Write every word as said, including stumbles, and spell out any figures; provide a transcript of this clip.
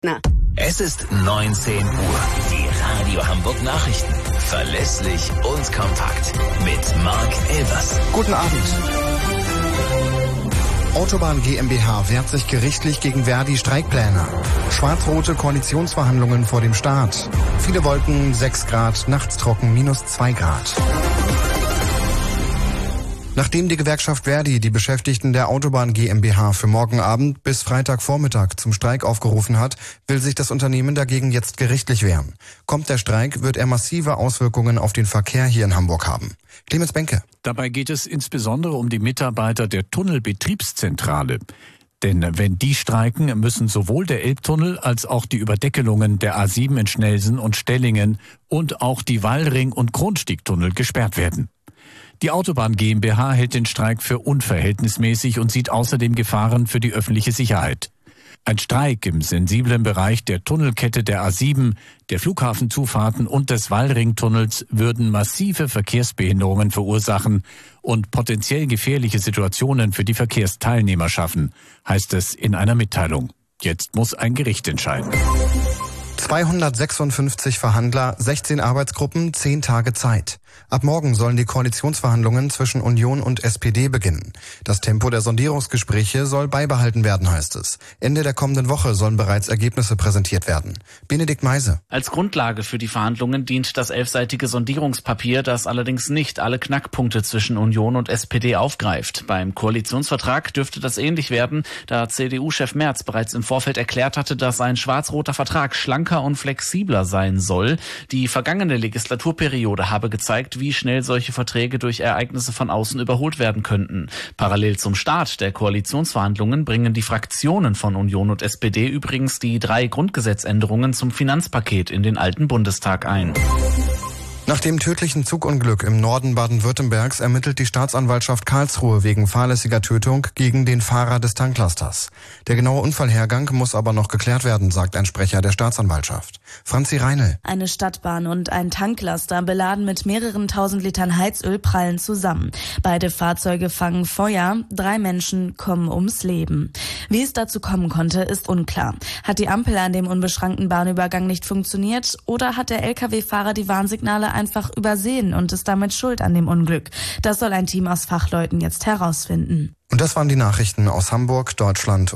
Na. Es ist neunzehn Uhr. Die Radio Hamburg Nachrichten. Verlässlich und kompakt. Mit Marc Elvers. Guten Abend. Autobahn GmbH wehrt sich gerichtlich gegen Verdi-Streikpläne. Schwarz-rote Koalitionsverhandlungen vor dem Start. Viele Wolken, sechs Grad, nachts trocken, minus zwei Grad. Nachdem die Gewerkschaft Verdi die Beschäftigten der Autobahn GmbH für morgen Abend bis Freitagvormittag zum Streik aufgerufen hat, will sich das Unternehmen dagegen jetzt gerichtlich wehren. Kommt der Streik, wird er massive Auswirkungen auf den Verkehr hier in Hamburg haben. Clemens Benke. Dabei geht es insbesondere um die Mitarbeiter der Tunnelbetriebszentrale. Denn wenn die streiken, müssen sowohl der Elbtunnel als auch die Überdeckelungen der A sieben in Schnelsen und Stellingen und auch die Wallring- und Kronstiegtunnel gesperrt werden. Die Autobahn GmbH hält den Streik für unverhältnismäßig und sieht außerdem Gefahren für die öffentliche Sicherheit. Ein Streik im sensiblen Bereich der Tunnelkette der A sieben, der Flughafenzufahrten und des Wallringtunnels würden massive Verkehrsbehinderungen verursachen und potenziell gefährliche Situationen für die Verkehrsteilnehmer schaffen, heißt es in einer Mitteilung. Jetzt muss ein Gericht entscheiden. zweihundertsechsundfünfzig Verhandler, sechzehn Arbeitsgruppen, zehn Tage Zeit. Ab morgen sollen die Koalitionsverhandlungen zwischen Union und S P D beginnen. Das Tempo der Sondierungsgespräche soll beibehalten werden, heißt es. Ende der kommenden Woche sollen bereits Ergebnisse präsentiert werden. Benedikt Meise. Als Grundlage für die Verhandlungen dient das elfseitige Sondierungspapier, das allerdings nicht alle Knackpunkte zwischen Union und S P D aufgreift. Beim Koalitionsvertrag dürfte das ähnlich werden, da C D U-Chef Merz bereits im Vorfeld erklärt hatte, dass ein schwarz-roter Vertrag schlanker und flexibler sein soll. Die vergangene Legislaturperiode habe gezeigt, wie schnell solche Verträge durch Ereignisse von außen überholt werden könnten. Parallel zum Start der Koalitionsverhandlungen bringen die Fraktionen von Union und S P D übrigens die drei Grundgesetzänderungen zum Finanzpaket in den alten Bundestag ein. Nach dem tödlichen Zugunglück im Norden Baden-Württembergs ermittelt die Staatsanwaltschaft Karlsruhe wegen fahrlässiger Tötung gegen den Fahrer des Tanklasters. Der genaue Unfallhergang muss aber noch geklärt werden, sagt ein Sprecher der Staatsanwaltschaft. Franzi Reinl. Eine Stadtbahn und ein Tanklaster beladen mit mehreren tausend Litern Heizöl prallen zusammen. Beide Fahrzeuge fangen Feuer, drei Menschen kommen ums Leben. Wie es dazu kommen konnte, ist unklar. Hat die Ampel an dem unbeschrankten Bahnübergang nicht funktioniert oder hat der L K W-Fahrer die Warnsignale einfach übersehen und ist damit schuld an dem Unglück? Das soll ein Team aus Fachleuten jetzt herausfinden. Und das waren die Nachrichten aus Hamburg, Deutschland